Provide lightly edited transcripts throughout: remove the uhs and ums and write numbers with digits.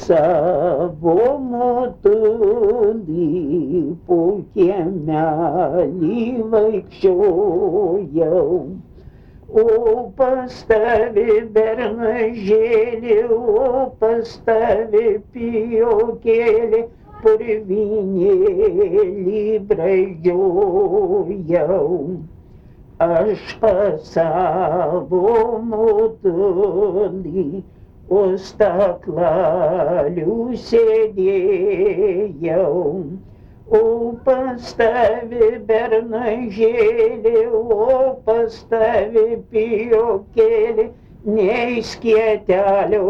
savo motulį po kiemelį vaikščiojau, o pas tave bernažėlį, o pas tave pijokėlį, purvinėlį braidžiojau. Aš pas savo motulį už staklalių sėdėjau, o pas tave bernažėlį, o pas tave pijokėlį, nei skietelio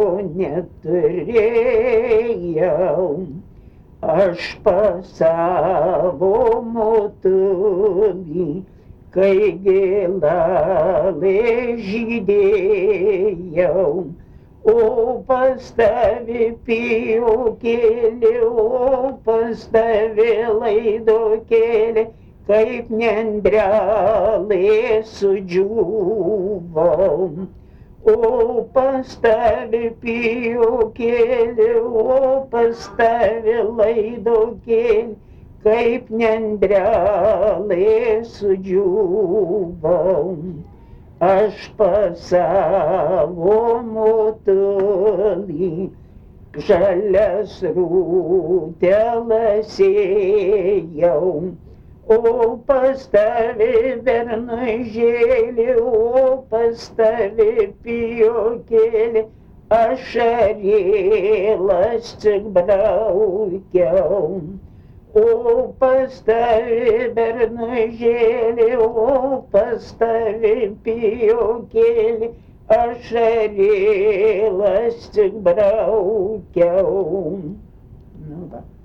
neturėjau. Aš pas savo motulį, kai gėlalė žydėjau, o pas tave pijokėlį, o pas tave laidokėlį, kaip nendrelė sudžiūvau. O pas tave pijokėlį, o pas tave laidokėlį, kaip nendrelė sudžiūvau. Aš pas savo motulį žalias rūtelas sėjau, o pas tave bernažėlį, o pas tave pijokėlį, ašarėlas tik braukiau. O pas tave bernažėlį, o pas tave pijokėlį, ašarėlas tik braukiau. Nu va.